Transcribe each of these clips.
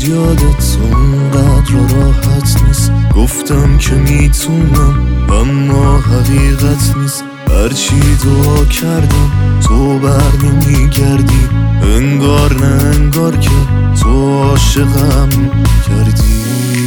هنوز یادت اونقدر راحت نیست. گفتم که میتونم اما حقیقت نیست. هرچی دعا کردم تو بر نمیگردی. انگار نه انگار که تو عاشقم کردی.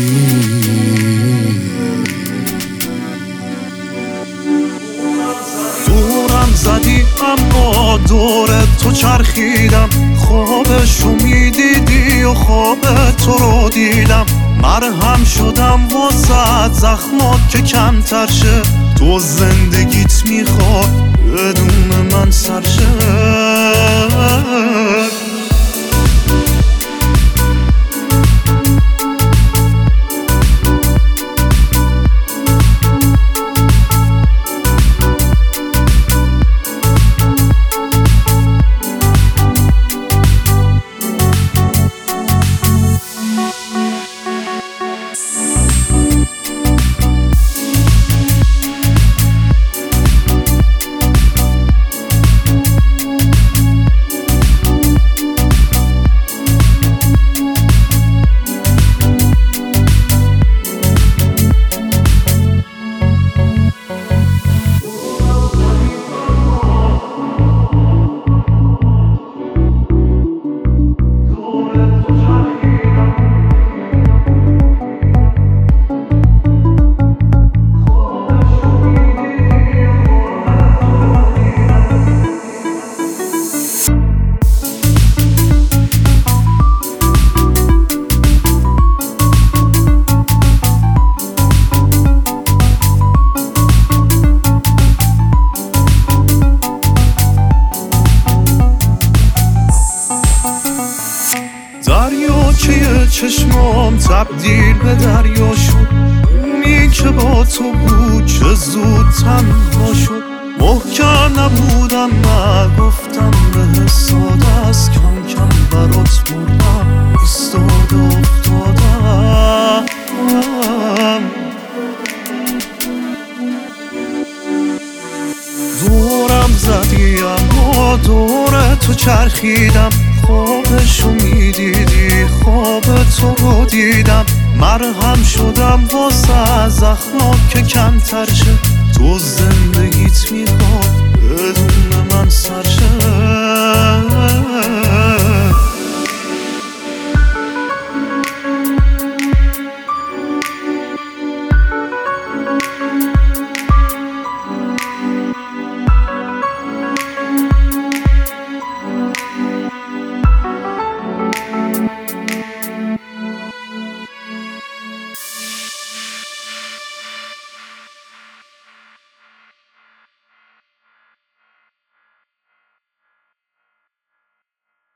دورم زدی اما دور تو چرخیدم. خوابشو میدیدی و خواب تو رو دیدم. مرهم شدم واسه زخمات که کمتر شه. تو زندگیت میخواد بدون من سر شه. دریاچه چشمام تبدیل به دریا شد. اونی که با تو بود چه زود تنها شد. محکم نبودم نگفتم به ساده است. کم کم برات مردم ایستاده افتادم. دورم زدی اما دور تو چرخیدم. خوابشو میدیدی خواب تو رو دیدم. مرهم شدم واسه زخمات که کمتر شه. تو زندگیت میخواد بدون من سر شه.